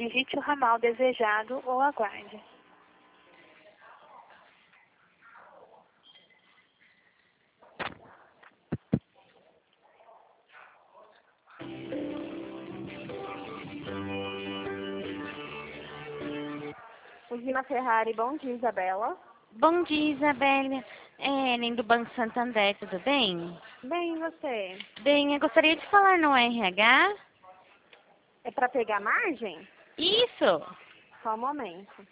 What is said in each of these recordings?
digite o ramal desejado ou aguarde. Usina Ferrari, bom dia, Isabela. Bom dia, Isabelle. É Ellen do Banco Santander, tudo bem? Bem, e você? Bem, eu gostaria de falar no RH. É para pegar margem? Isso! Só um momento.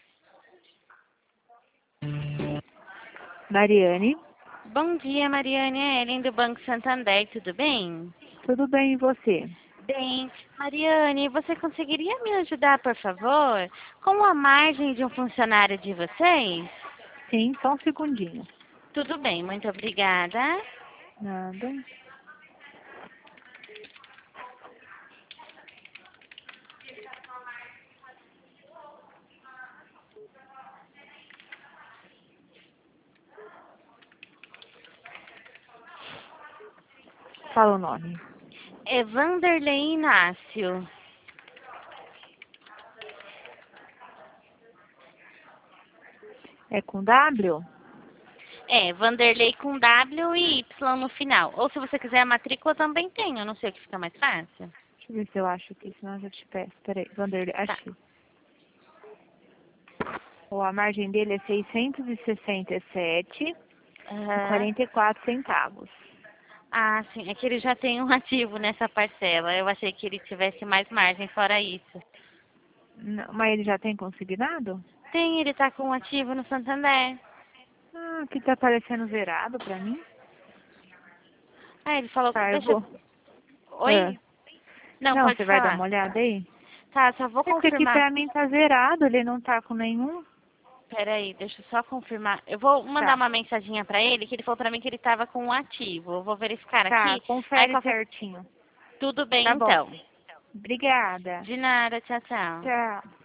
Mariane, Bom dia, Mariane. É Ellen do Banco Santander, tudo bem? tudo bem e você? Bem, Mariane, você conseguiria me ajudar, por favor, com a margem de um funcionário de vocês? Sim, só um segundinho. Tudo bem, muito obrigada. Nada. Fala o nome. É Vanderlei Inácio. É com W? É, Vanderlei com W e Y no final. Ou se você quiser a matrícula também tem, eu não sei o que fica mais fácil. Deixa eu ver se eu acho aqui, senão eu já te peço. Peraí, Vanderlei, Tá. achei. A margem dele é 667,44 centavos. Ah, sim, é que ele já tem um ativo nessa parcela. Eu achei que ele tivesse mais margem fora isso. Não, mas ele já tem consignado? Tem, ele tá com um ativo no Santander. Ah, aqui tá aparecendo zerado pra mim. Ah, ele falou, Tá, eu deixa... vou. Oi? Não, Não, pode você vai dar falar. uma olhada aí? Tá, só vou É porque aqui confirmar. pra mim tá zerado, ele não tá com nenhum. Peraí, deixa eu só confirmar. Eu vou mandar Tá, uma mensaginha pra ele, que ele falou pra mim que ele tava com um ativo. Eu vou verificar tá, aqui. Aí confere qualquer... certinho. Tudo bem, Tá bom. então. Obrigada. De nada, tchau, tchau. Tchau.